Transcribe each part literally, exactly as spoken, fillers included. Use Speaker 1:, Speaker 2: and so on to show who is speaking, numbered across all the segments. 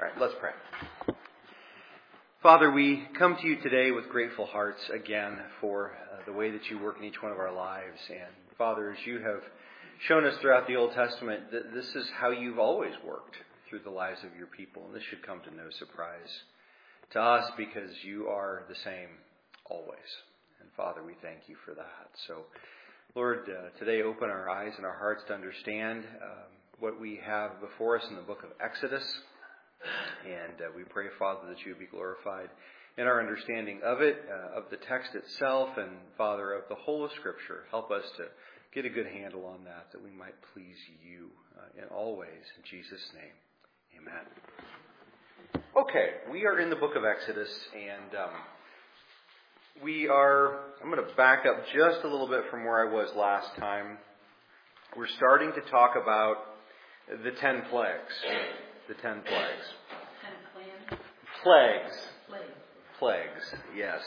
Speaker 1: right, let's pray. Father, we come to you today with grateful hearts again for uh, the way that you work in each one of our lives. And Father, as you have shown us throughout the Old Testament, that this is how you've always worked through the lives of your people. And this should come to no surprise to us because you are the same always. And Father, we thank you for that. So, Lord, uh, today open our eyes and our hearts to understand um, what we have before us in the book of Exodus. And uh, we pray, Father, that you be glorified in our understanding of it, uh, of the text itself, and, Father, of the whole of Scripture. Help us to get a good handle on that, that we might please you uh, in all ways. In Jesus' name, amen. Okay, we are in the book of Exodus, and um, we are, I'm going to back up just a little bit from where I was last time. We're starting to talk about the ten plagues. The ten plagues. Plagues. Plagues. Plagues, yes.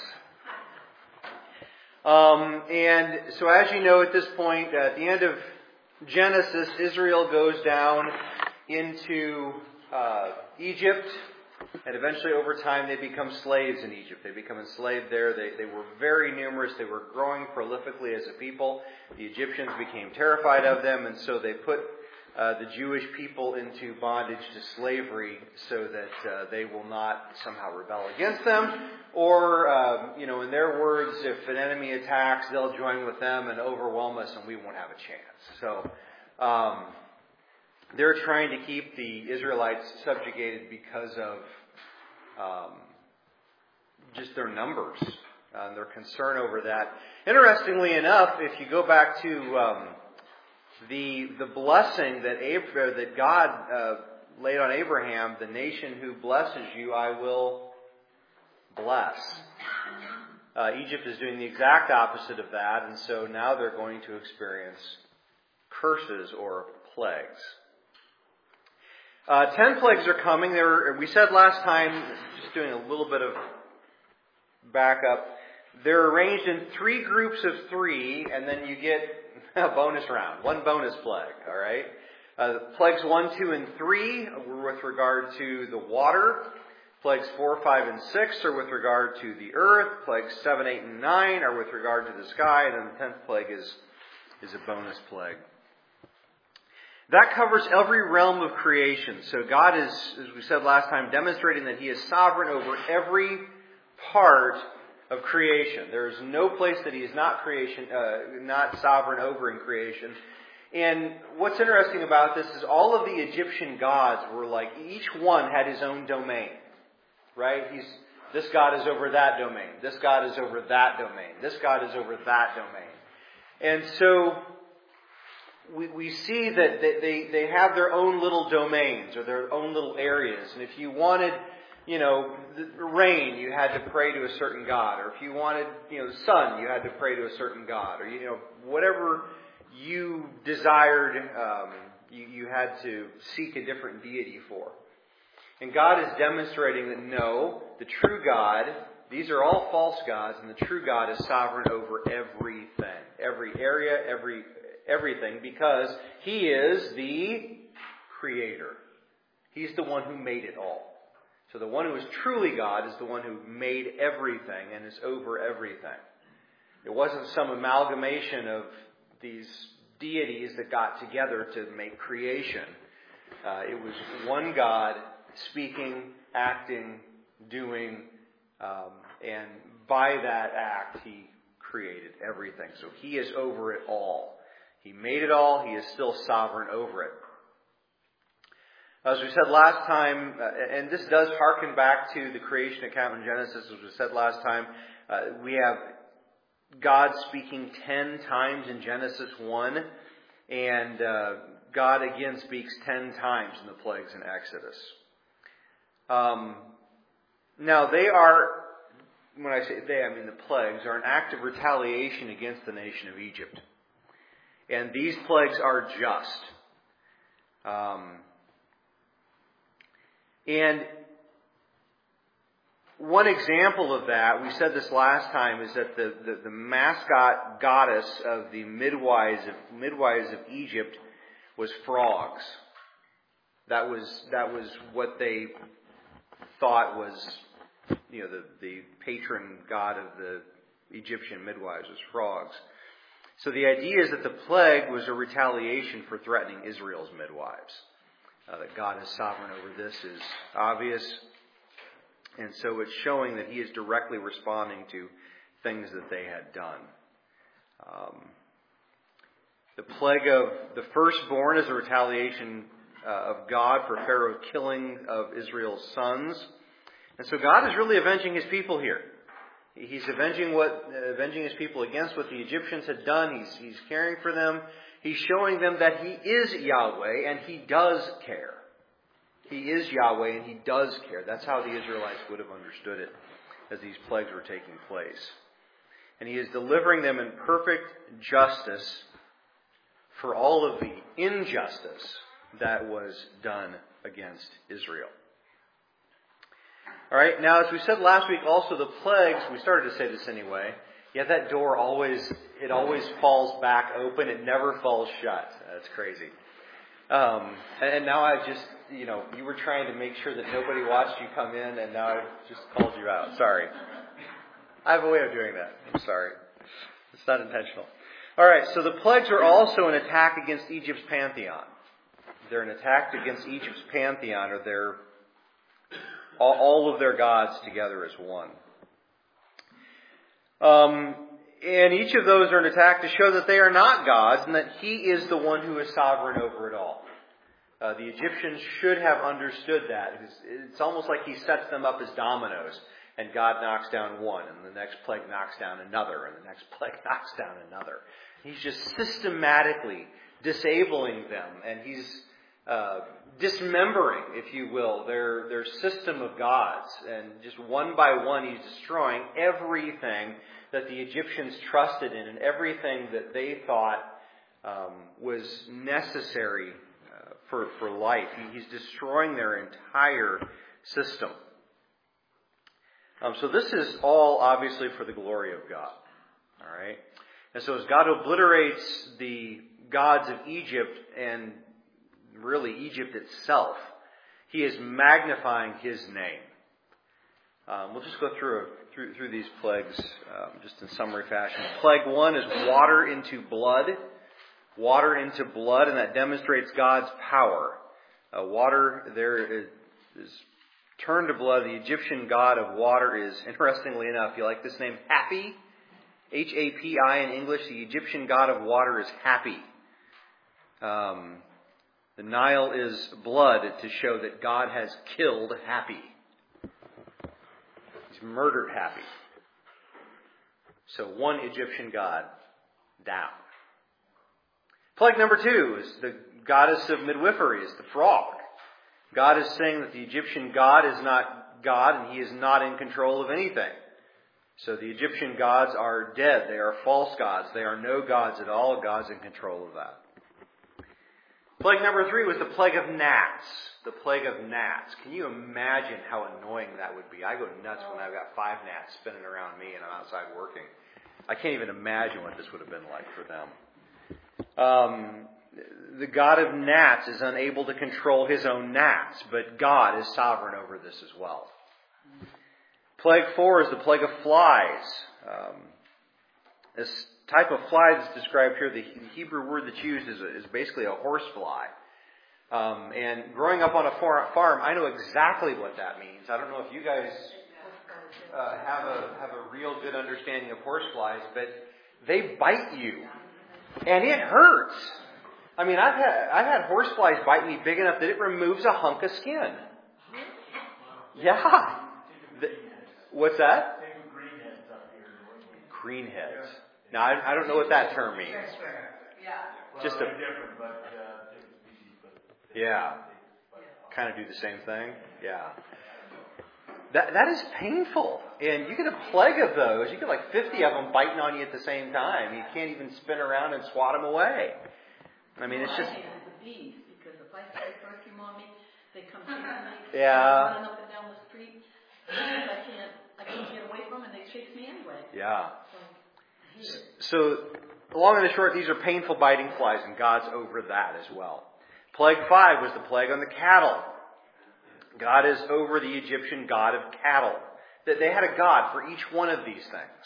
Speaker 1: Um, and so as you know at this point, at the end of Genesis, Israel goes down into uh, Egypt. And eventually over time they become slaves in Egypt. They become enslaved there. They, they were very numerous. They were growing prolifically as a people. The Egyptians became terrified of them, and so they put Uh, the Jewish people into bondage to slavery so that uh, they will not somehow rebel against them. Or, um, you know, in their words, if an enemy attacks, they'll join with them and overwhelm us and we won't have a chance. So um, they're trying to keep the Israelites subjugated because of um, just their numbers uh, and their concern over that. Interestingly enough, if you go back to Um, The the blessing that Ab- that God uh, laid on Abraham, the nation who blesses you, I will bless. Uh, Egypt is doing the exact opposite of that, and so now they're going to experience curses or plagues. Uh, ten plagues are coming. There, were, we said last time, just doing a little bit of backup, they're arranged in three groups of three, and then you get a bonus round, one bonus plague, all right? Uh, plagues one, two, and three were with regard to the water. Plagues four, five, and six are with regard to the earth. Plagues seven, eight, and nine are with regard to the sky. And then the tenth plague is, is a bonus plague. That covers every realm of creation. So God is, as we said last time, demonstrating that He is sovereign over every part of creation. There is no place that He is not creation, uh, not sovereign over in creation. And what's interesting about this is all of the Egyptian gods were like, each one had his own domain, right? He's, this god is over that domain. This god is over that domain. This god is over that domain. And so we, we see that they, they have their own little domains or their own little areas. And if you wanted You know, the rain, you had to pray to a certain god. Or if you wanted, you know, the sun, you had to pray to a certain god. Or, you know, whatever you desired, um, you, you had to seek a different deity for. And God is demonstrating that no, the true God, these are all false gods, and the true God is sovereign over everything. Every area, every everything, because He is the Creator. He's the one who made it all. So the one who is truly God is the one who made everything and is over everything. It wasn't some amalgamation of these deities that got together to make creation. Uh, it was one God speaking, acting, doing, um, and by that act He created everything. So He is over it all. He made it all. He is still sovereign over it. As we said last time, uh, and this does harken back to the creation account in Genesis, as we said last time, uh, we have God speaking ten times in Genesis one, and uh, God again speaks ten times in the plagues in Exodus. Um, now they are, when I say they, I mean the plagues, are an act of retaliation against the nation of Egypt. And these plagues are just. Um... And one example of that, we said this last time, is that the, the, the mascot goddess of the midwives of, midwives of Egypt was frogs. That was that was what they thought was, you know, the, the patron god of the Egyptian midwives was frogs. So the idea is that the plague was a retaliation for threatening Israel's midwives. Uh, that God is sovereign over this is obvious. And so it's showing that he is directly responding to things that they had done. Um, the plague of the firstborn is a retaliation uh, of God for Pharaoh's killing of Israel's sons. And so God is really avenging his people here. He's avenging what uh, avenging his people against what the Egyptians had done. He's, he's caring for them. He's showing them that he is Yahweh and he does care. He is Yahweh and he does care. That's how the Israelites would have understood it as these plagues were taking place. And he is delivering them in perfect justice for all of the injustice that was done against Israel. All right, now as we said last week, also the plagues, we started to say this anyway, yet that door always, it always falls back open. It never falls shut. That's crazy. Um, and now I've just, you know, you were trying to make sure that nobody watched you come in, and now I've just called you out. Sorry. I have a way of doing that. I'm sorry. It's not intentional. All right, so the plagues are also an attack against Egypt's pantheon. They're an attack against Egypt's pantheon, or their all, all of their gods together as one. Um, and each of those are an attack to show that they are not gods and that he is the one who is sovereign over it all. Uh, the Egyptians should have understood that. It's, it's almost like he sets them up as dominoes, and God knocks down one, and the next plague knocks down another, and the next plague knocks down another. He's just systematically disabling them, and he's uh, dismembering, if you will, their, their system of gods. And just one by one, he's destroying everything that the Egyptians trusted in and everything that they thought um, was necessary uh, for, for life. He, he's destroying their entire system. Um, so this is all obviously for the glory of God. All right? And so as God obliterates the gods of Egypt and really Egypt itself, he is magnifying his name. Um, we'll just go through, through through these plagues um, just in summary fashion. Plague one is water into blood. Water into blood, and that demonstrates God's power. Uh, water there is, is turned to blood. The Egyptian god of water is, interestingly enough, you like this name, Happy? H A P I in English. The Egyptian god of water is Happy. Um, the Nile is blood to show that God has killed Happy. He's murdered Happy. So one Egyptian god down. Plague number two is the goddess of midwifery, is the frog. God is saying that the Egyptian god is not God and he is not in control of anything. So the Egyptian gods are dead. They are false gods. They are no gods at all. God's in control of that. Plague number three was the plague of gnats. The plague of gnats. Can you imagine how annoying that would be? I go nuts when I've got five gnats spinning around me and I'm outside working. I can't even imagine what this would have been like for them. Um, the god of gnats is unable to control his own gnats, but God is sovereign over this as well. Plague four is the plague of flies. Um, this type of fly that's described here, the Hebrew word that's used is, a, is basically a horsefly. Um, and growing up on a farm, I know exactly what that means. I don't know if you guys uh, have a have a real good understanding of horseflies, but they bite you, and it hurts. I mean, I've had I've had horseflies bite me big enough that it removes a hunk of skin. Yeah. The, what's that? Greenheads. Now, I, I don't know what that term means. Just a, yeah. Kind of do the same thing. Yeah. That that is painful. And you get a plague of those. You get like fifty of them biting on you at the same time. You can't even spin around and swat them away. I mean, it's just...
Speaker 2: the bees, because if I spray perfume on me, they come to me,
Speaker 1: yeah.
Speaker 2: running up and down the street. And I can't, I can't get away from them, and they chase me anyway.
Speaker 1: Yeah.
Speaker 2: So,
Speaker 1: so, long and the short, these are painful biting flies, and God's over that as well. Plague five was the plague on the cattle. God is over the Egyptian god of cattle. That they had a god for each one of these things.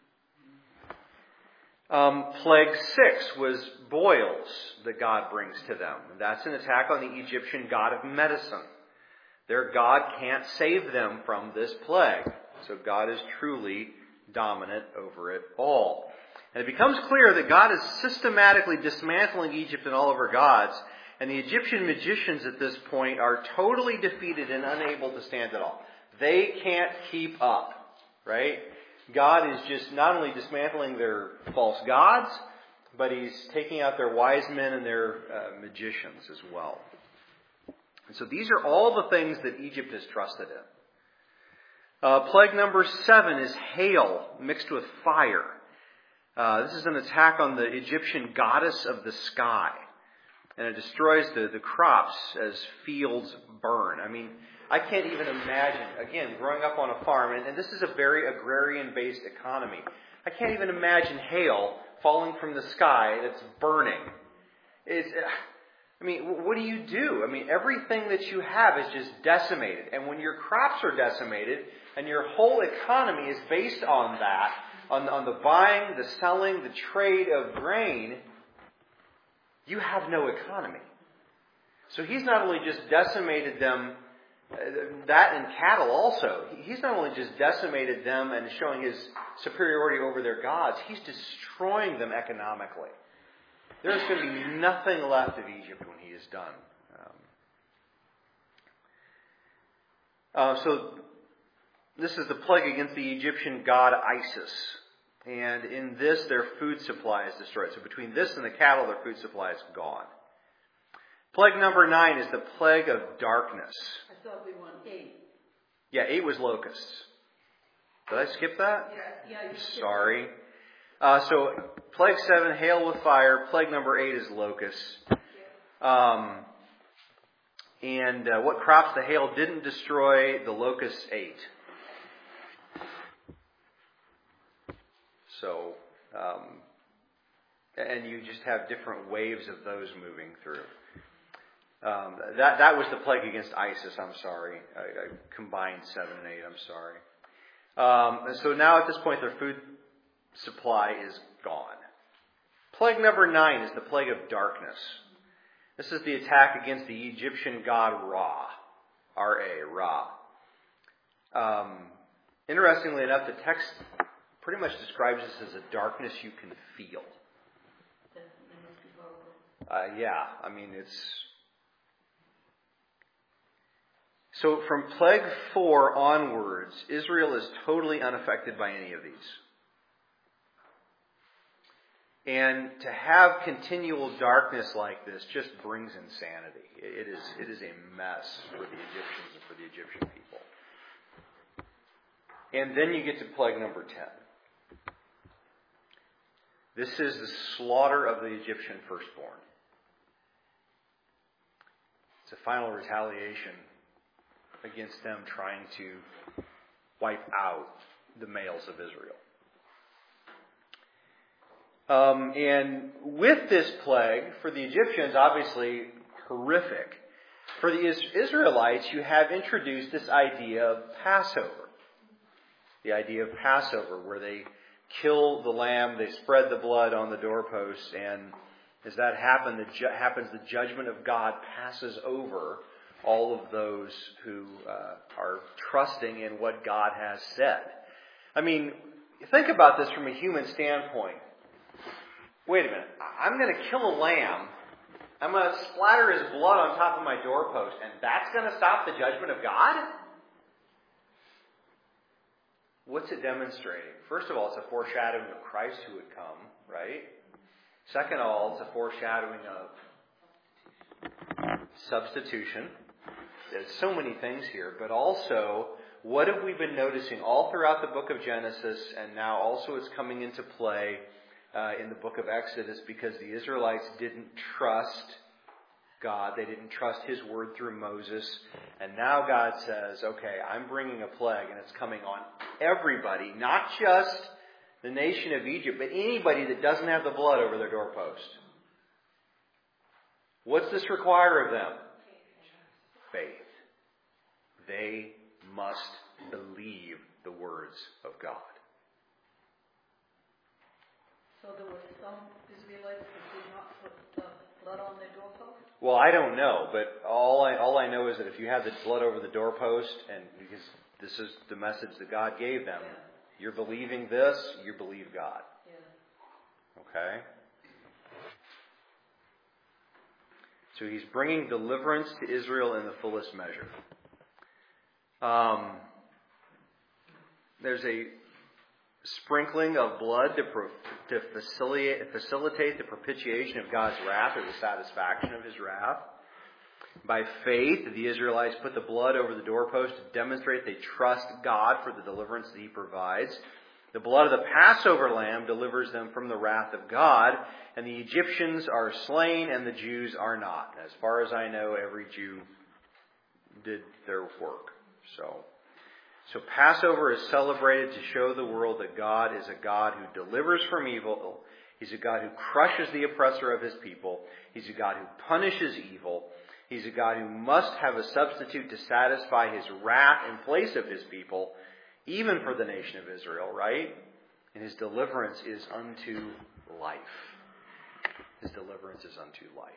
Speaker 1: Um, plague six was boils that God brings to them. That's an attack on the Egyptian god of medicine. Their God can't save them from this plague. So God is truly dominant over it all. And it becomes clear that God is systematically dismantling Egypt and all of her gods. And the Egyptian magicians at this point are totally defeated and unable to stand at all. They can't keep up, right? God is just not only dismantling their false gods, but He's taking out their wise men and their uh, magicians as well. And so these are all the things that Egypt has trusted in. Uh, plague number seven is hail mixed with fire. Uh, this is an attack on the Egyptian goddess of the sky. And it destroys the, the crops as fields burn. I mean, I can't even imagine, again, growing up on a farm, and, and this is a very agrarian-based economy. I can't even imagine hail falling from the sky that's burning. It's, I mean, what do you do? I mean, everything that you have is just decimated. And when your crops are decimated, and your whole economy is based on that, on, on the buying, the selling, the trade of grain, you have no economy. So He's not only just decimated them, that and cattle also. He's not only just decimated them and showing His superiority over their gods, He's destroying them economically. There's going to be nothing left of Egypt when He is done. Um, uh, so this is the plague against the Egyptian god Isis. And in this, their food supply is destroyed. So between this and the cattle, their food supply is gone. Plague number nine is the plague of darkness.
Speaker 2: I thought we won eight.
Speaker 1: Yeah, eight was locusts. Did I skip that?
Speaker 2: Yeah, yeah. You
Speaker 1: Sorry. Uh, so plague seven, hail with fire. Plague number eight is locusts. Um, and uh, what crops the hail didn't destroy, the locusts ate. So, um, and you just have different waves of those moving through. Um, that that was the plague against Isis. I'm sorry, I, I combined seven and eight. I'm sorry. Um, and so now at this point, their food supply is gone. Plague number nine is the plague of darkness. This is the attack against the Egyptian god Ra, R A, Ra. Um, interestingly enough, the text pretty much describes this as a darkness you can feel. Uh, yeah, I mean, it's... So from plague four onwards, Israel is totally unaffected by any of these. And to have continual darkness like this just brings insanity. It is, it is a mess for the Egyptians and for the Egyptian people. And then you get to plague number ten. This is the slaughter of the Egyptian firstborn. It's a final retaliation against them trying to wipe out the males of Israel. Um, and with this plague, for the Egyptians, obviously horrific. For the Israelites, you have introduced this idea of Passover. The idea of Passover, where they kill the lamb, they spread the blood on the doorposts, and as that happen, the ju- happens, the judgment of God passes over all of those who uh, are trusting in what God has said. I mean, think about this from a human standpoint. Wait a minute, I'm going to kill a lamb, I'm going to splatter his blood on top of my doorpost, and that's going to stop the judgment of God? What's it demonstrating? First of all, it's a foreshadowing of Christ who would come, right? Second of all, it's a foreshadowing of substitution. There's so many things here, but also, what have we been noticing all throughout the book of Genesis, and now also it's coming into play uh, in the book of Exodus, because the Israelites didn't trust God. They didn't trust His word through Moses. And now God says, okay, I'm bringing a plague, and it's coming on everybody, not just the nation of Egypt, but anybody that doesn't have the blood over their doorpost. What's this require of them? Faith. They must believe the words of God.
Speaker 2: So there were some Israelites that did not put uh, blood on their doorpost?
Speaker 1: Well, I don't know, but all I all I know is that if you had the blood over the doorpost, and because this is the message that God gave them,
Speaker 2: Yeah.
Speaker 1: you're believing this, you believe God.
Speaker 2: Yeah.
Speaker 1: Okay? So he's bringing deliverance to Israel in the fullest measure. Um, there's a sprinkling of blood to, pro, to facilitate, facilitate the propitiation of God's wrath, or the satisfaction of his wrath. By faith, the Israelites put the blood over the doorpost to demonstrate they trust God for the deliverance that he provides. The blood of the Passover lamb delivers them from the wrath of God, and the Egyptians are slain and the Jews are not. As far as I know, every Jew did their work. So, so Passover is celebrated to show the world that God is a God who delivers from evil. He's a God who crushes the oppressor of his people. He's a God who punishes evil. He's a God who must have a substitute to satisfy his wrath in place of his people, even for the nation of Israel, right? And his deliverance is unto life. His deliverance is unto life.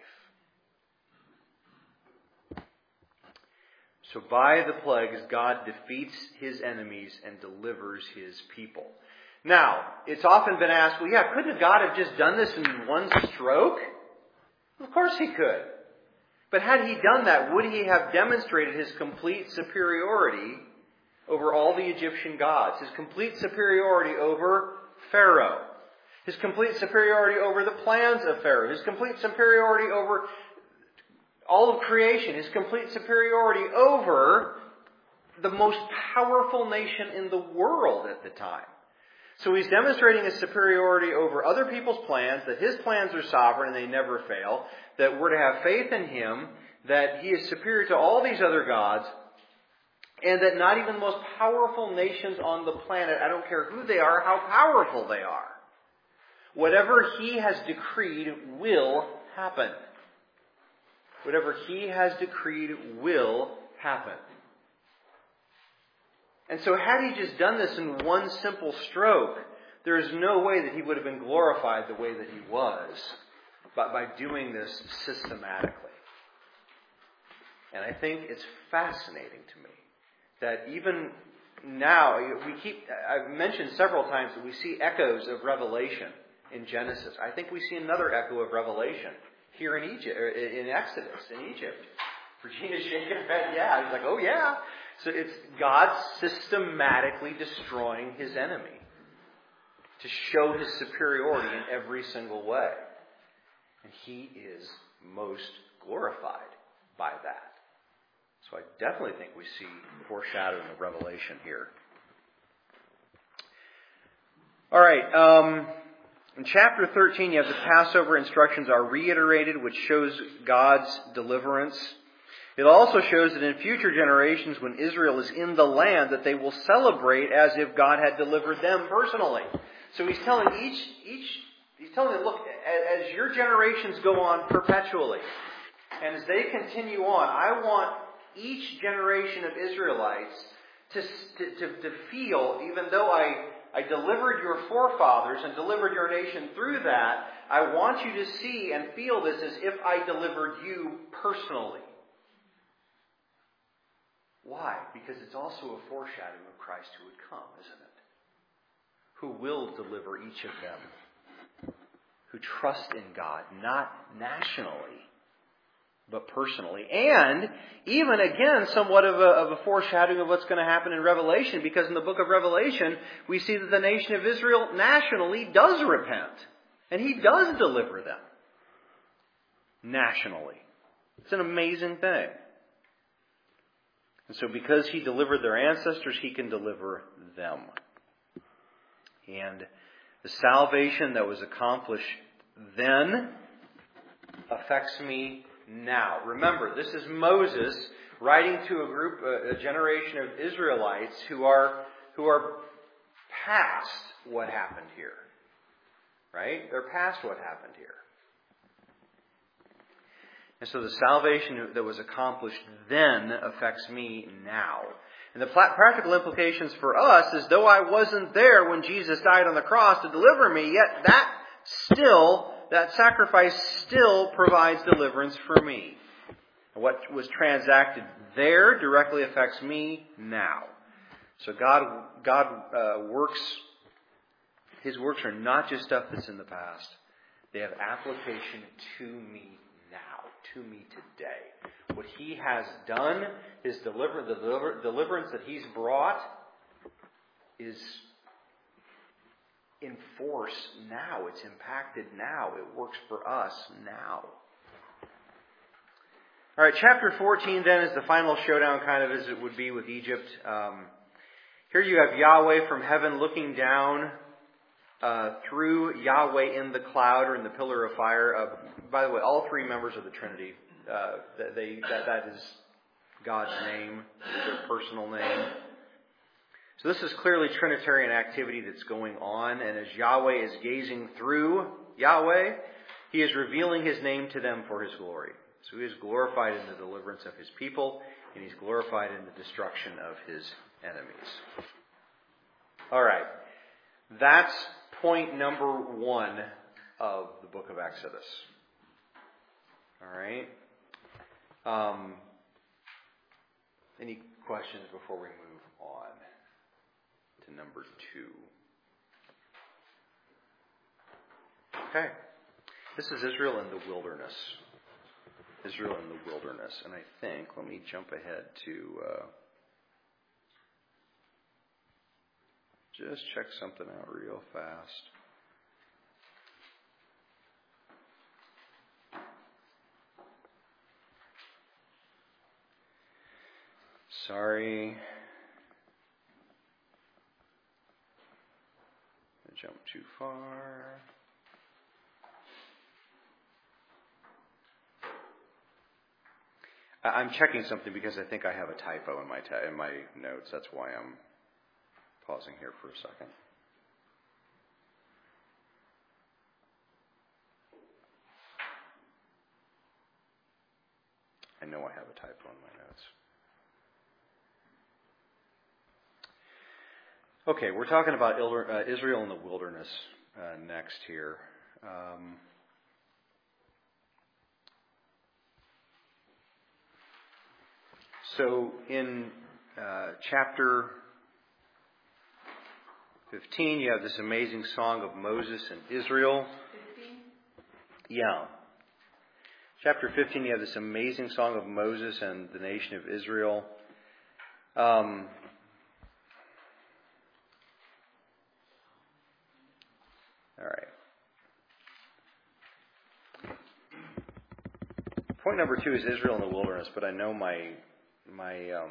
Speaker 1: So by the plagues, God defeats his enemies and delivers his people. Now, it's often been asked, well, yeah, couldn't God have just done this in one stroke? Of course he could. But had he done that, would he have demonstrated his complete superiority over all the Egyptian gods? His complete superiority over Pharaoh? His complete superiority over the plans of Pharaoh? His complete superiority over all of creation? His complete superiority over the most powerful nation in the world at the time? So he's demonstrating his superiority over other people's plans, that his plans are sovereign and they never fail, that we're to have faith in him, that he is superior to all these other gods, and that not even the most powerful nations on the planet, I don't care who they are, how powerful they are, whatever he has decreed will happen. Whatever he has decreed will happen. And so had he just done this in one simple stroke, there is no way that he would have been glorified the way that he was, but by doing this systematically. And I think it's fascinating to me that even now, we keep, I've mentioned several times that we see echoes of Revelation in Genesis. I think we see another echo of Revelation here in Egypt, in Exodus, in Egypt. Regina's shaking her head, yeah. He's like, oh yeah. So it's God systematically destroying his enemy to show his superiority in every single way. And he is most glorified by that. So I definitely think we see foreshadowing of Revelation here. All right. Um, in chapter thirteen, you have the Passover instructions are reiterated, which shows God's deliverance. It also shows that in future generations, when Israel is in the land, that they will celebrate as if God had delivered them personally. So he's telling each, each, he's telling them, look, as your generations go on perpetually, and as they continue on, I want each generation of Israelites to, to, to, to feel, even though I, I delivered your forefathers and delivered your nation through that, I want you to see and feel this as if I delivered you personally. Why? Because it's also a foreshadowing of Christ who would come, isn't it? Who will deliver each of them. Who trust in God, not nationally, but personally. And even, again, somewhat of a, of a foreshadowing of what's going to happen in Revelation, because in the book of Revelation, we see that the nation of Israel nationally does repent. And he does deliver them. Nationally. It's an amazing thing. And so because he delivered their ancestors, he can deliver them. And the salvation that was accomplished then affects me now. Remember, this is Moses writing to a group, a generation of Israelites who are, who are past what happened here. Right? They're past what happened here. And so the salvation that was accomplished then affects me now. And the practical implications for us is, though I wasn't there when Jesus died on the cross to deliver me, yet that still, that sacrifice still provides deliverance for me. What was transacted there directly affects me now. So God, God uh, works, His works are not just stuff that's in the past. They have application to me now, to me today. What He has done, His deliver, the deliver, deliverance that He's brought is in force now. It's impacted now. It works for us now. All right, chapter fourteen then is the final showdown, kind of as it would be with Egypt. Um, here you have Yahweh from heaven looking down uh, through Yahweh in the cloud or in the pillar of fire. Uh, by the way, all three members of the Trinity, uh, they that, that is God's name, their personal name. So this is clearly Trinitarian activity that's going on, and as Yahweh is gazing through Yahweh, He is revealing His name to them for His glory. So He is glorified in the deliverance of His people, and He's glorified in the destruction of His enemies. All right. That's point number one of the book of Exodus. All right. Um, any questions before we move on to number two? Okay. This is Israel in the wilderness. Israel in the wilderness. And I think, let me jump ahead to uh, just check something out real fast. Sorry. I jumped too far. I'm checking something because I think I have a typo in my ta- in my notes. That's why I'm pausing here for a second. I know I have a typo in my notes. Okay, we're talking about Israel in the wilderness uh, next here. Um, So in uh, chapter fifteen, you have this amazing song of Moses and Israel.
Speaker 2: fifteen?
Speaker 1: Yeah. Chapter fifteen, you have this amazing song of Moses and the nation of Israel. Um, all right. Point number two is Israel in the wilderness, but I know my my um,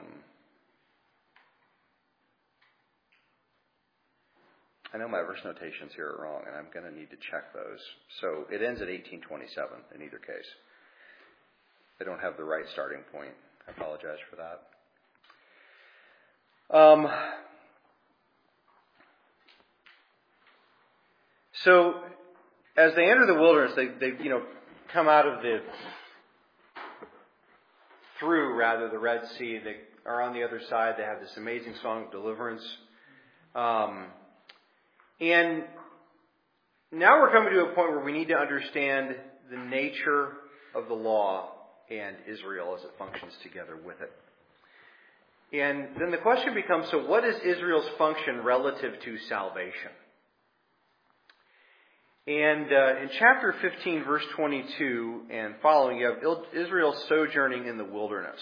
Speaker 1: I know my verse notations here are wrong, and I'm going to need to check those. So it ends at eighteen twenty-seven in either case. I don't have the right starting point. I apologize for that. Um, so as they enter the wilderness, they they you know come out of the through rather the Red Sea. They are on the other side. They have this amazing song of deliverance. Um, and now we're coming to a point where we need to understand the nature of the law and Israel as it functions together with it. And then the question becomes, so what is Israel's function relative to salvation? And uh, in chapter fifteen, verse twenty-two and following, you have Israel sojourning in the wilderness.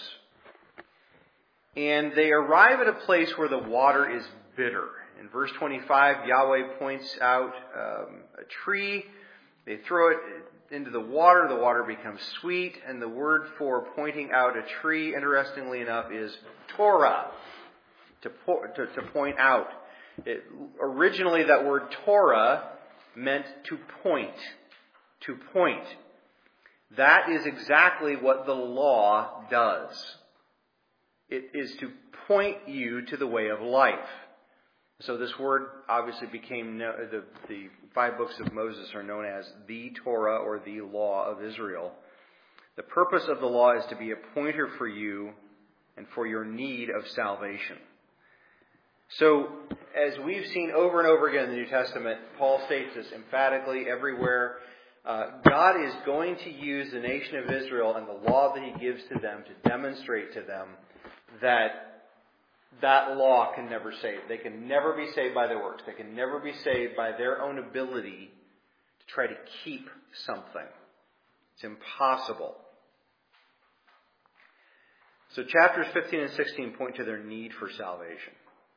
Speaker 1: And they arrive at a place where the water is bitter. In verse twenty-five, Yahweh points out um, a tree. They throw it into the water. The water becomes sweet. And the word for pointing out a tree, interestingly enough, is Torah, to, po- to, to point out. It, originally, that word Torah meant to point, to point. That is exactly what the law does. It is to point you to the way of life. So this word obviously became, the, the five books of Moses are known as the Torah or the law of Israel. The purpose of the law is to be a pointer for you and for your need of salvation. So, as we've seen over and over again in the New Testament, Paul states this emphatically everywhere. Uh, God is going to use the nation of Israel and the law that He gives to them to demonstrate to them that that law can never save. They can never be saved by their works. They can never be saved by their own ability to try to keep something. It's impossible. So chapters fifteen and sixteen point to their need for salvation.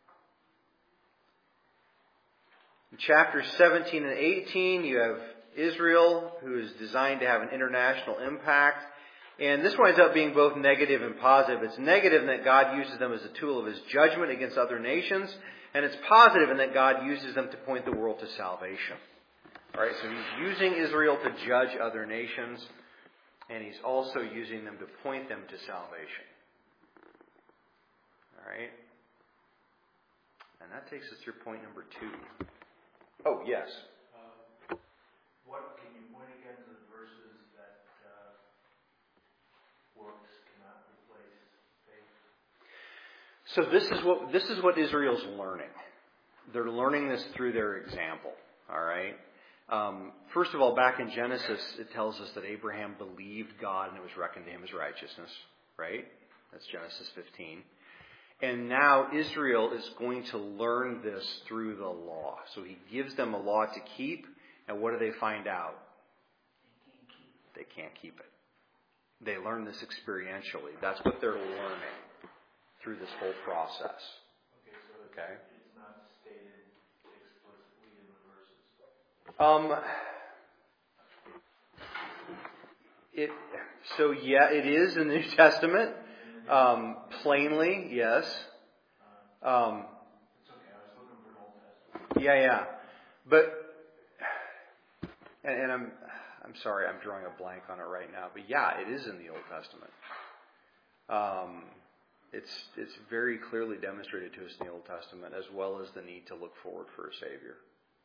Speaker 1: In chapters seventeen and eighteen, you have Israel, who is designed to have an international impact. And this winds up being both negative and positive. It's negative in that God uses them as a tool of His judgment against other nations. And it's positive in that God uses them to point the world to salvation. All right, so He's using Israel to judge other nations. And He's also using them to point them to salvation. All right. And that takes us through point number two. Oh, yes.
Speaker 3: Uh, what can you point again to the verses that uh, works cannot replace faith?
Speaker 1: So this is what this is what Israel's learning. They're learning this through their example. All right. Um, first of all, back in Genesis, it tells us that Abraham believed God and it was reckoned to him as righteousness. Right? That's Genesis fifteen. And now Israel is going to learn this through the law. So He gives them a law to keep. And what do they find out? They can't keep it. They learn this experientially. That's what they're learning through this whole process.
Speaker 3: Okay, so it's,
Speaker 1: okay?
Speaker 3: it's not stated explicitly in the verses.
Speaker 1: Um. It. So yeah, it is in the New Testament. Um, plainly, yes. Um,
Speaker 3: it's okay. I was looking for an Old Testament.
Speaker 1: Yeah, yeah. But, and, and I'm, I'm sorry, I'm drawing a blank on it right now. But yeah, it is in the Old Testament. Um, it's it's very clearly demonstrated to us in the Old Testament, as well as the need to look forward for a Savior.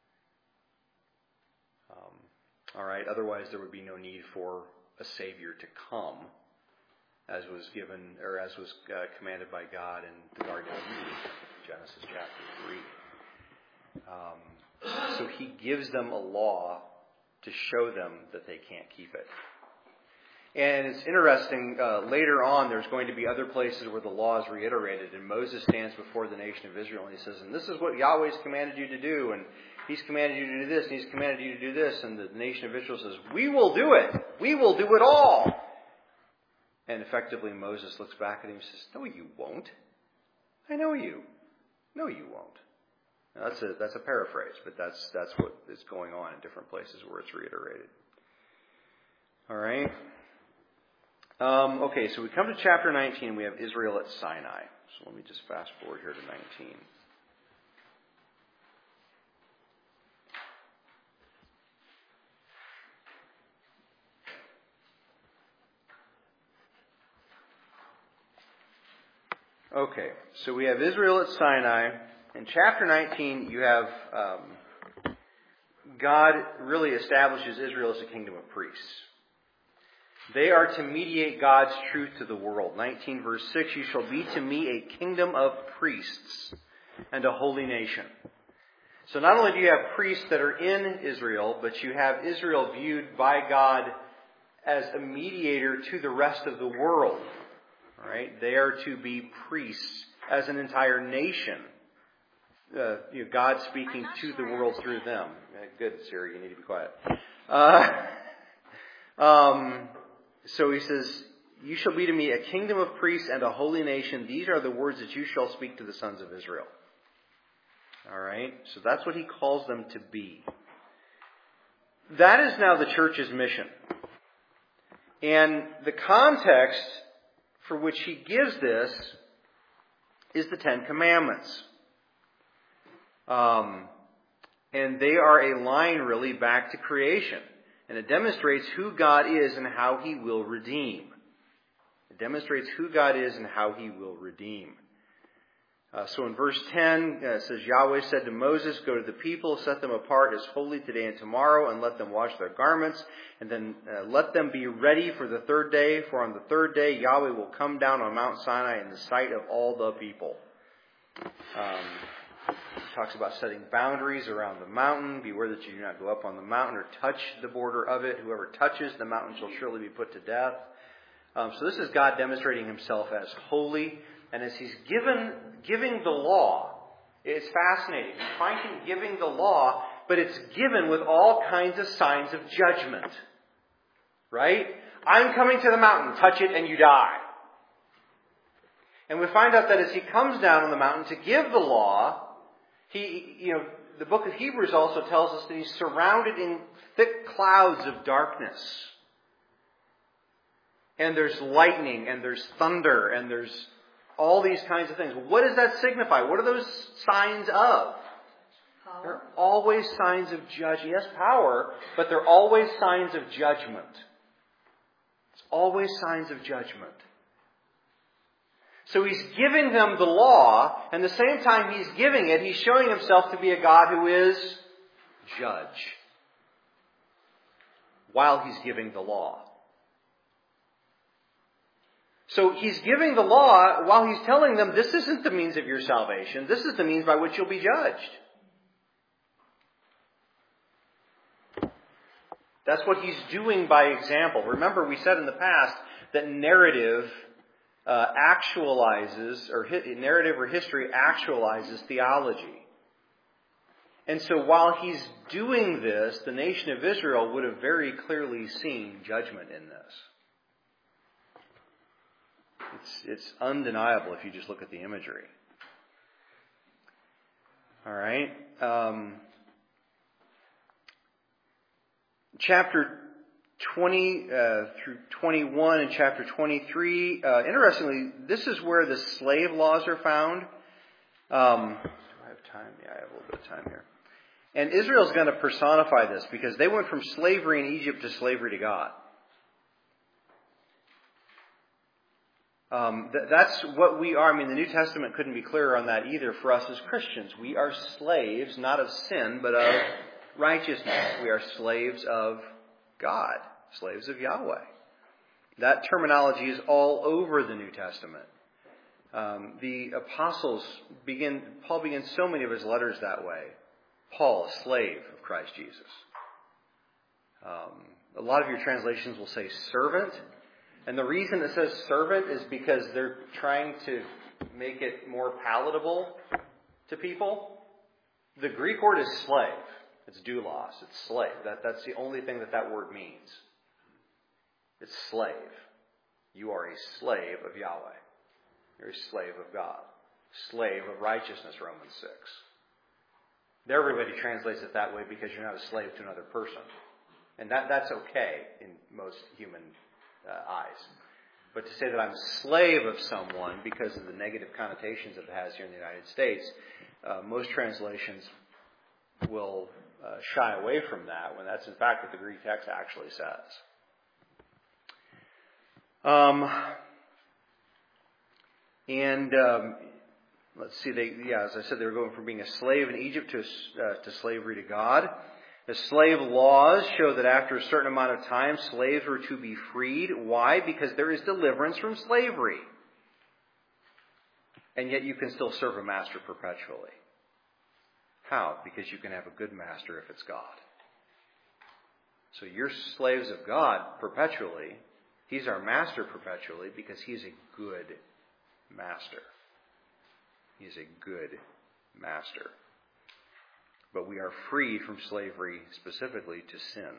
Speaker 1: Um, all right. Otherwise, there would be no need for a Savior to come, as was given, or as was uh, commanded by God in the Garden of Eden, Genesis chapter three. Um, so He gives them a law to show them that they can't keep it. And it's interesting, uh, later on there's going to be other places where the law is reiterated, and Moses stands before the nation of Israel and he says, and this is what Yahweh's commanded you to do, and He's commanded you to do this, and He's commanded you to do this, and the nation of Israel says, we will do it! We will do it all! And effectively Moses looks back at him and says, no, you won't. I know you. No, you won't. Now, that's a that's a paraphrase, but that's that's what is going on in different places where it's reiterated. All right. Um, okay, so we come to chapter nineteen. We have Israel at Sinai. So let me just fast forward here to nineteen. Okay, so we have Israel at Sinai. In chapter nineteen, you have um, God really establishes Israel as a kingdom of priests. They are to mediate God's truth to the world. nineteen verse six, you shall be to me a kingdom of priests and a holy nation. So not only do you have priests that are in Israel, but you have Israel viewed by God as a mediator to the rest of the world. All right? They are to be priests as an entire nation. Uh, you know, God speaking to the world through them. Uh, good, Siri, you need to be quiet. Uh, um, so he says, you shall be to me a kingdom of priests and a holy nation. These are the words that you shall speak to the sons of Israel. All right? So that's what he calls them to be. That is now the church's mission. And the context for which he gives this is the Ten Commandments. Um, and they are a line really back to creation. And it demonstrates who God is and how He will redeem. It demonstrates who God is and how He will redeem. Uh, so in verse ten, uh, it says, Yahweh said to Moses, go to the people, set them apart as holy today and tomorrow, and let them wash their garments, and then uh, let them be ready for the third day, for on the third day Yahweh will come down on Mount Sinai in the sight of all the people. Um, it talks about setting boundaries around the mountain. Beware that you do not go up on the mountain or touch the border of it. Whoever touches the mountain shall surely be put to death. Um, so this is God demonstrating himself as holy. And as he's given giving the law, it's fascinating. He's finding giving the law, but it's given with all kinds of signs of judgment. Right? I'm coming to the mountain, touch it and you die. And we find out that as he comes down on the mountain to give the law, he, you know, the book of Hebrews also tells us that he's surrounded in thick clouds of darkness. And there's lightning, and there's thunder, and there's all these kinds of things. What does that signify? What are those signs of?
Speaker 2: Power.
Speaker 1: They're always signs of judgment. Yes, power, but they're always signs of judgment. It's always signs of judgment. So he's giving them the law, and at the same time he's giving it, he's showing himself to be a God who is judge, while he's giving the law. So he's giving the law while he's telling them, this isn't the means of your salvation. This is the means by which you'll be judged. That's what he's doing by example. Remember, we said in the past that narrative uh, actualizes, or hi- narrative or history actualizes theology. And so while he's doing this, the nation of Israel would have very clearly seen judgment in this. It's, it's undeniable if you just look at the imagery. All right. Um, chapter twenty uh, through twenty-one and chapter twenty-three. Uh, interestingly, this is where the slave laws are found. Um, do I have time? Yeah, I have a little bit of time here. And Israel's going to personify this because they went from slavery in Egypt to slavery to God. Um, th- that's what we are. I mean, the New Testament couldn't be clearer on that either for us as Christians. We are slaves, not of sin, but of righteousness. We are slaves of God, slaves of Yahweh. That terminology is all over the New Testament. Um, the apostles begin, Paul begins so many of his letters that way. Paul, a slave of Christ Jesus. Um, a lot of your translations will say servant. And the reason it says servant is because they're trying to make it more palatable to people. The Greek word is slave. It's doulos. It's slave. That, that's the only thing that that word means. It's slave. You are a slave of Yahweh. You're a slave of God. Slave of righteousness, Romans six. Everybody translates it that way because you're not a slave to another person. And that, that's okay in most human uh, eyes. But to say that I'm a slave of someone because of the negative connotations that it has here in the United States, uh, most translations will uh, shy away from that when that's in fact what the Greek text actually says. Um, and um, let's see, they yeah, as I said, they were going from being a slave in Egypt to uh, to slavery to God. The slave laws show that after a certain amount of time, slaves were to be freed. Why? Because there is deliverance from slavery. And yet you can still serve a master perpetually. How? Because you can have a good master if it's God. So you're slaves of God perpetually. He's our master perpetually because he's a good master. He's a good master. But we are freed from slavery specifically to sin.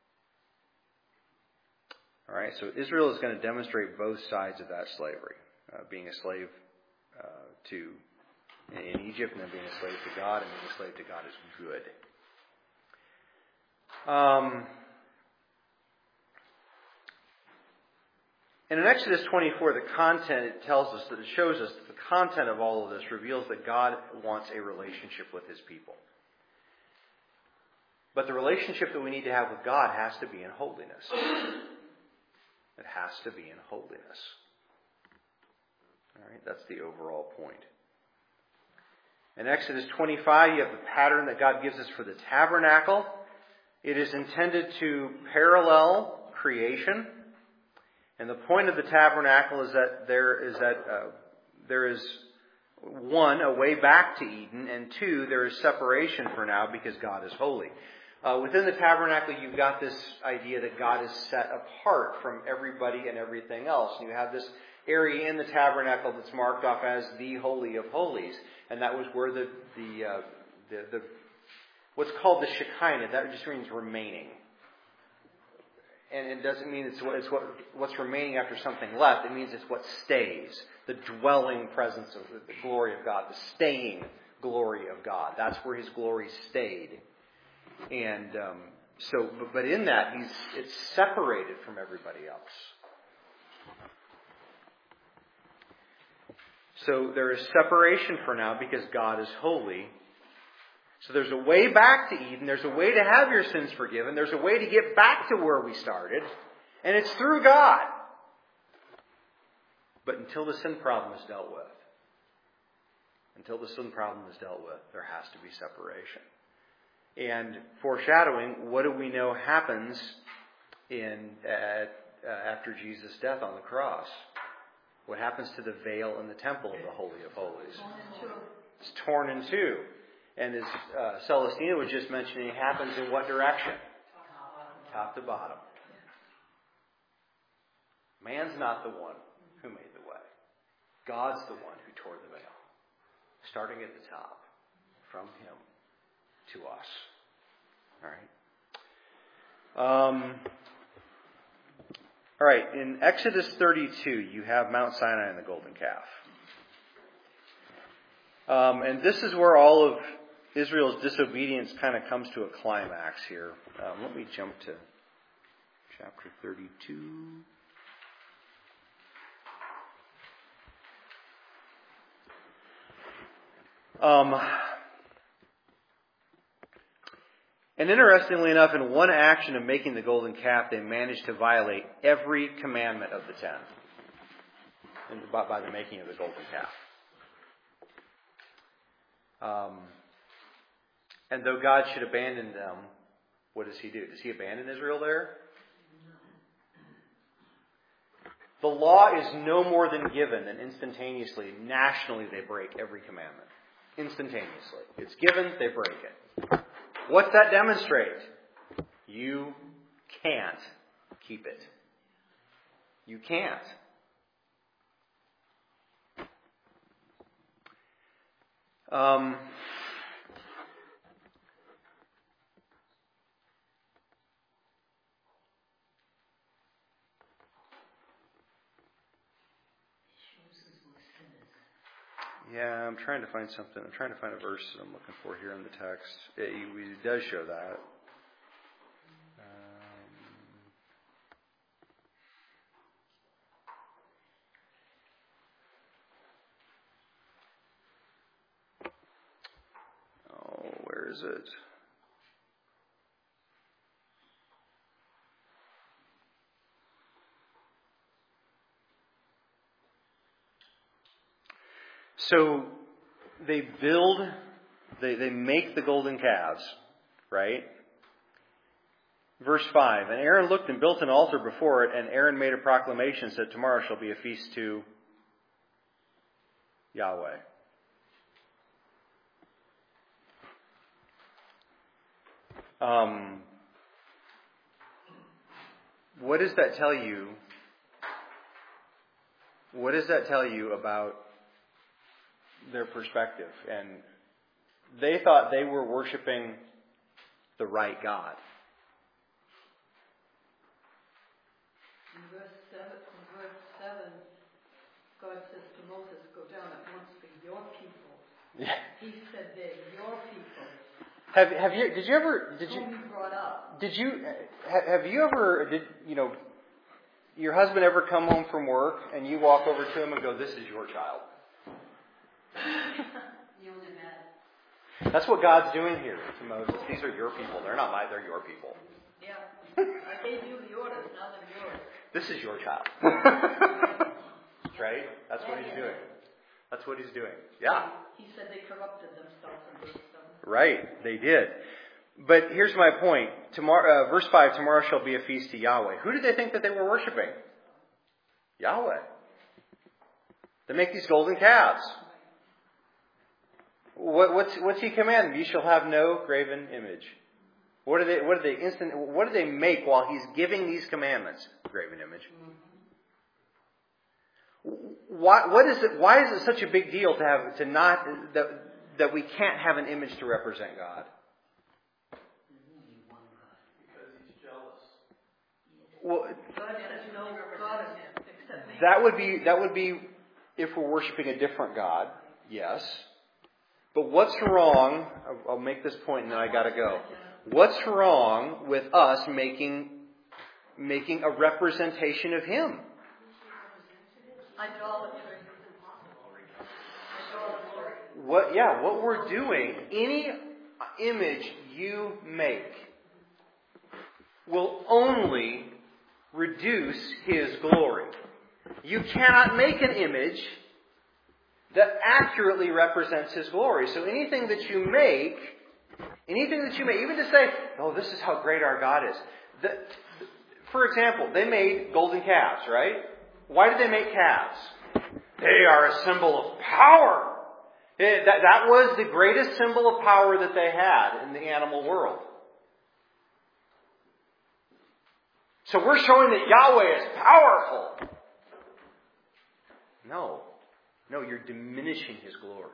Speaker 1: All right, so Israel is going to demonstrate both sides of that slavery. Uh, being a slave uh, to in Egypt and then being a slave to God, and being a slave to God is good. Um, and in Exodus twenty-four, the content, it tells us, that it shows us that the content of all of this reveals that God wants a relationship with his people. But the relationship that we need to have with God has to be in holiness. It has to be in holiness. All right, that's the overall point. In Exodus twenty-five, you have the pattern that God gives us for the tabernacle. It is intended to parallel creation. And the point of the tabernacle is that there is that uh, there is one, a way back to Eden, and two, there is separation for now because God is holy. Uh, within the tabernacle, you've got this idea that God is set apart from everybody and everything else. And you have this area in the tabernacle that's marked off as the Holy of Holies. And that was where the, the, uh, the, the what's called the Shekinah, that just means remaining. And it doesn't mean it's, what, it's what, what's remaining after something left. It means it's what stays. The dwelling presence of the, the glory of God. The staying glory of God. That's where His glory stayed. And um, so, but in that, he's it's separated from everybody else. So there is separation for now because God is holy. So there's a way back to Eden. There's a way to have your sins forgiven. There's a way to get back to where we started. And it's through God. But until the sin problem is dealt with, until the sin problem is dealt with, there has to be separation. And foreshadowing, what do we know happens in at, uh, after Jesus' death on the cross? What happens to the veil in the temple of the Holy of Holies? It's torn in two. And as uh, Celestina was just mentioning, it happens in what direction? Top to bottom. Man's not the one who made the way. God's the one who tore the veil. Starting at the top, from Him to us. All right. Um, all right. In Exodus thirty-two, you have Mount Sinai and the golden calf. Um, and this is where all of Israel's disobedience kind of comes to a climax here. Um, let me jump to chapter thirty-two. Um, and interestingly enough, in one action of making the golden calf, they managed to violate every commandment of the ten by, by the making of the golden calf. Um, and though God should abandon them, what does He do? Does He abandon Israel there? The law is no more than given, and instantaneously, nationally, they break every commandment. Instantaneously. It's given, they break it. What's that demonstrate? You can't keep it. You can't. Um, Yeah, I'm trying to find something. I'm trying to find a verse that I'm looking for here in the text. It, it does show that. Um, oh, where is it? So they build, they, they make the golden calves, right? Verse five, and Aaron looked and built an altar before it, and Aaron made a proclamation, said, tomorrow shall be a feast to Yahweh. Um, what does that tell you? What does that tell you about their perspective? And they thought they were worshiping the right God.
Speaker 2: In verse seven, in verse seven, God says to Moses, go down at once for your people.
Speaker 1: Yeah.
Speaker 2: He said they're your people.
Speaker 1: Have have you? Did you ever? Did you?
Speaker 2: Whom you brought up.
Speaker 1: Did you? Have you ever? Did you know? Your husband ever come home from work and you walk over to him and go, "This is your child."
Speaker 2: You only met.
Speaker 1: That's what God's doing here to Moses. These are your people. They're not mine. They're your people.
Speaker 2: Yeah. I gave you the orders. Now they're yours.
Speaker 1: This is your child. Right? That's what He's doing. That's what he's doing. Yeah.
Speaker 2: He said they corrupted themselves in verse seven.
Speaker 1: Right, they did. But here's my point. Tomorrow, uh, verse five, tomorrow shall be a feast to Yahweh. Who did they think that they were worshiping? Yahweh. They make these golden calves. What, what's, what's he commanding? You shall have no graven image. What do they, what do they instant, what do they make while he's giving these commandments? Graven image. Why, what is it, why is it such a big deal to have, to not, that, that we can't have an image to represent God?
Speaker 3: Because he's jealous.
Speaker 1: Well,
Speaker 2: God says no God except me.
Speaker 1: that would be, that would be if we're worshiping a different God. Yes. But what's wrong, I'll, I'll make this point and then I gotta go. What's wrong with us making, making a representation of Him?
Speaker 2: Idolatry. Idolatry.
Speaker 1: What, yeah, what we're doing, any image you make will only reduce His glory. You cannot make an image that accurately represents His glory. So anything that you make, anything that you make, even to say, oh, this is how great our God is. The, for example, they made golden calves, right? Why did they make calves? They are a symbol of power. It, that, that was the greatest symbol of power that they had in the animal world. So we're showing that Yahweh is powerful. No. No, you're diminishing His glory.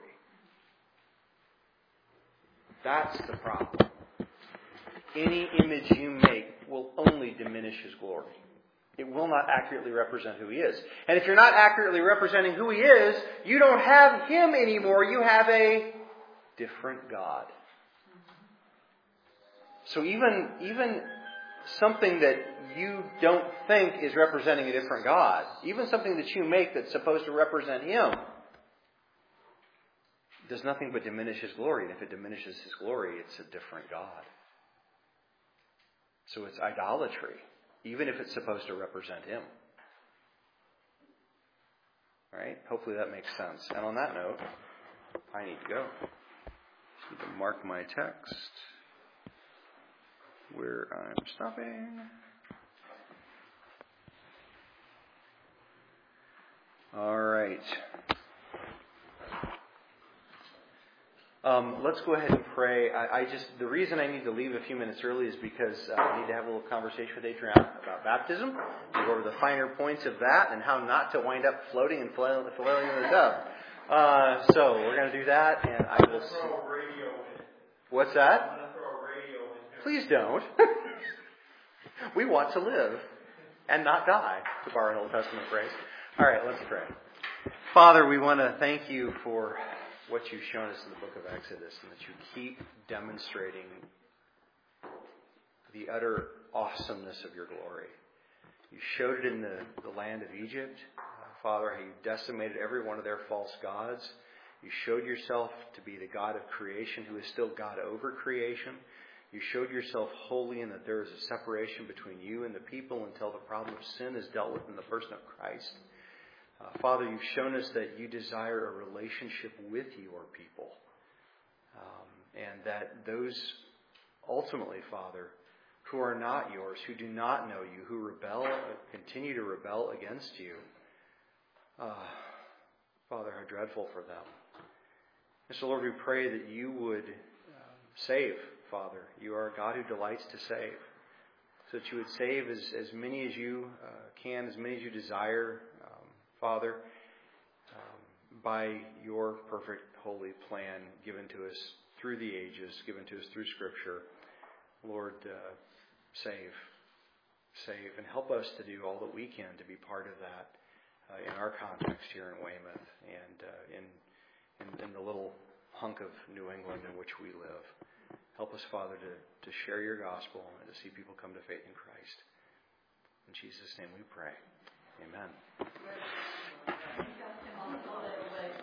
Speaker 1: That's the problem. Any image you make will only diminish His glory. It will not accurately represent who He is. And if you're not accurately representing who He is, you don't have Him anymore. You have a different God. So even, even something that you don't think is representing a different God, even something that you make that's supposed to represent Him, does nothing but diminish His glory. And if it diminishes His glory, it's a different God. So it's idolatry, even if it's supposed to represent Him. Right? Hopefully that makes sense. And on that note, I need to go. Just need to mark my text where I'm stopping. All right. Um, let's go ahead and pray. I, I just the reason I need to leave a few minutes early is because uh, I need to have a little conversation with Adriana about baptism. We'll go over the finer points of that and how not to wind up floating and flailing in the tub. Uh, so we're going to do that, and I will. See.
Speaker 3: Throw a radio in.
Speaker 1: What's that?
Speaker 3: I'm going to throw a radio in.
Speaker 1: Please don't. We want to live and not die, to borrow an Old Testament phrase. All right, let's pray. Father, we want to thank you for what you've shown us in the book of Exodus, and that you keep demonstrating the utter awesomeness of your glory. You showed it in the, the land of Egypt, uh, Father, how you decimated every one of their false gods. You showed yourself to be the God of creation who is still God over creation. You showed yourself holy and that there is a separation between you and the people until the problem of sin is dealt with in the person of Christ. Uh, Father, you've shown us that you desire a relationship with your people. Um, and that those ultimately, Father, who are not yours, who do not know you, who rebel, continue to rebel against you, uh, Father, how dreadful for them. And so, Lord, we pray that you would uh, save, Father. You are a God who delights to save. So that you would save as, as many as you uh, can, as many as you desire, Father, um, by your perfect holy plan given to us through the ages, given to us through Scripture. Lord, uh, save, save, and help us to do all that we can to be part of that uh, in our context here in Weymouth and uh, in, in in the little hunk of New England in which we live. Help us, Father, to, to share your gospel and to see people come to faith in Christ. In Jesus' name we pray. Amen.